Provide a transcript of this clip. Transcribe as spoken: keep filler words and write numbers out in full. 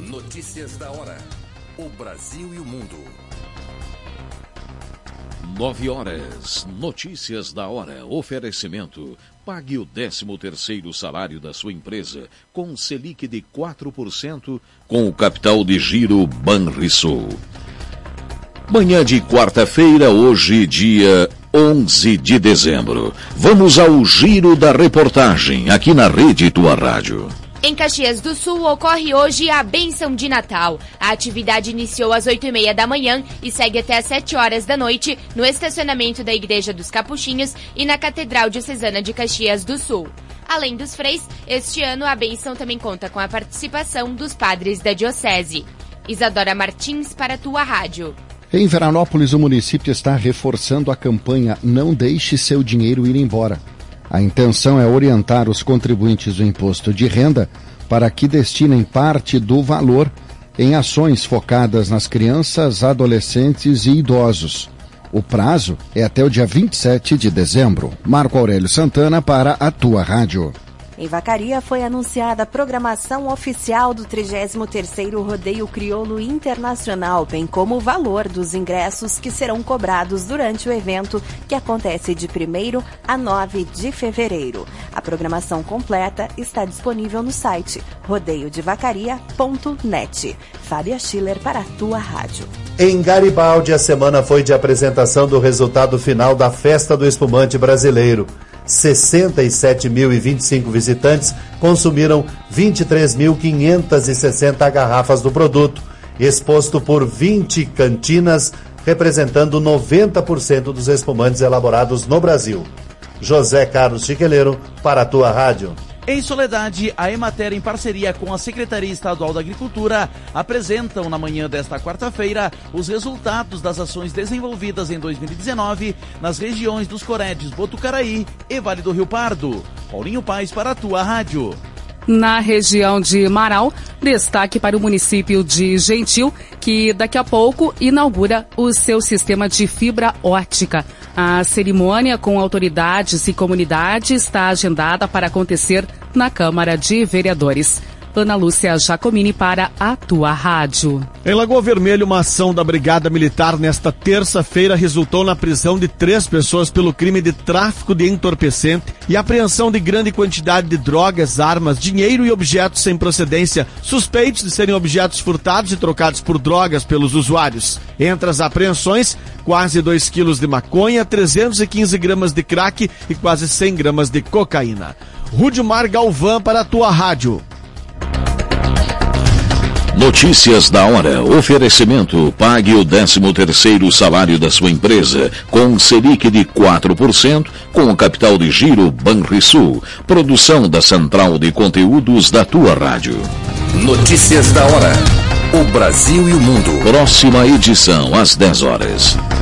Notícias da hora. O Brasil e o mundo. Nove horas. Notícias da hora. Oferecimento. Pague o décimo terceiro salário da sua empresa com Selic de quatro por cento com o capital de giro Banrisul. Manhã de quarta-feira, hoje dia onze de dezembro. Vamos ao giro da reportagem aqui na Rede Tua Rádio. Em Caxias do Sul ocorre hoje a Bênção de Natal. A atividade iniciou às oito e meia da manhã e segue até às sete horas da noite no estacionamento da Igreja dos Capuchinhos e na Catedral Diocesana de Caxias do Sul. Além dos freis, este ano a bênção também conta com a participação dos padres da Diocese. Isadora Martins para a Tua Rádio. Em Veranópolis, o município está reforçando a campanha Não Deixe Seu Dinheiro Ir Embora. A intenção é orientar os contribuintes do imposto de renda para que destinem parte do valor em ações focadas nas crianças, adolescentes e idosos. O prazo é até o dia vinte e sete de dezembro. Marco Aurélio Santana para a Tua Rádio. Em Vacaria foi anunciada a programação oficial do trigésimo terceiro Rodeio Crioulo Internacional, bem como o valor dos ingressos que serão cobrados durante o evento, que acontece de primeiro a nove de fevereiro. A programação completa está disponível no site rodeio de vacaria ponto net. Fábia Schiller para a Tua Rádio. Em Garibaldi, a semana foi de apresentação do resultado final da Festa do Espumante Brasileiro. sessenta e sete mil e vinte e cinco visitantes consumiram vinte e três mil quinhentas e sessenta garrafas do produto, exposto por vinte cantinas, representando noventa por cento dos espumantes elaborados no Brasil. José Carlos Chiqueleiro, para a Tua Rádio. Em Soledade, a Emater, em parceria com a Secretaria Estadual da Agricultura, apresentam na manhã desta quarta-feira os resultados das ações desenvolvidas em dois mil e dezenove nas regiões dos Corédios, Botucaraí e Vale do Rio Pardo. Paulinho Paes para a Tua Rádio. Na região de Marau, destaque para o município de Gentil, que daqui a pouco inaugura o seu sistema de fibra ótica. A cerimônia com autoridades e comunidade está agendada para acontecer na Câmara de Vereadores. Ana Lúcia Jacomini para a Tua Rádio. Em Lagoa Vermelha, uma ação da Brigada Militar nesta terça-feira resultou na prisão de três pessoas pelo crime de tráfico de entorpecente e apreensão de grande quantidade de drogas, armas, dinheiro e objetos sem procedência, suspeitos de serem objetos furtados e trocados por drogas pelos usuários. Entre as apreensões, quase dois quilos de maconha, trezentos e quinze gramas de crack e quase cem gramas de cocaína. Rudimar Galvão para a Tua Rádio. Notícias da hora. Oferecimento. Pague o décimo terceiro salário da sua empresa com Selic de quatro por cento com o capital de giro Banrisul. Produção da Central de Conteúdos da Tua Rádio. Notícias da hora. O Brasil e o mundo. Próxima edição às dez horas.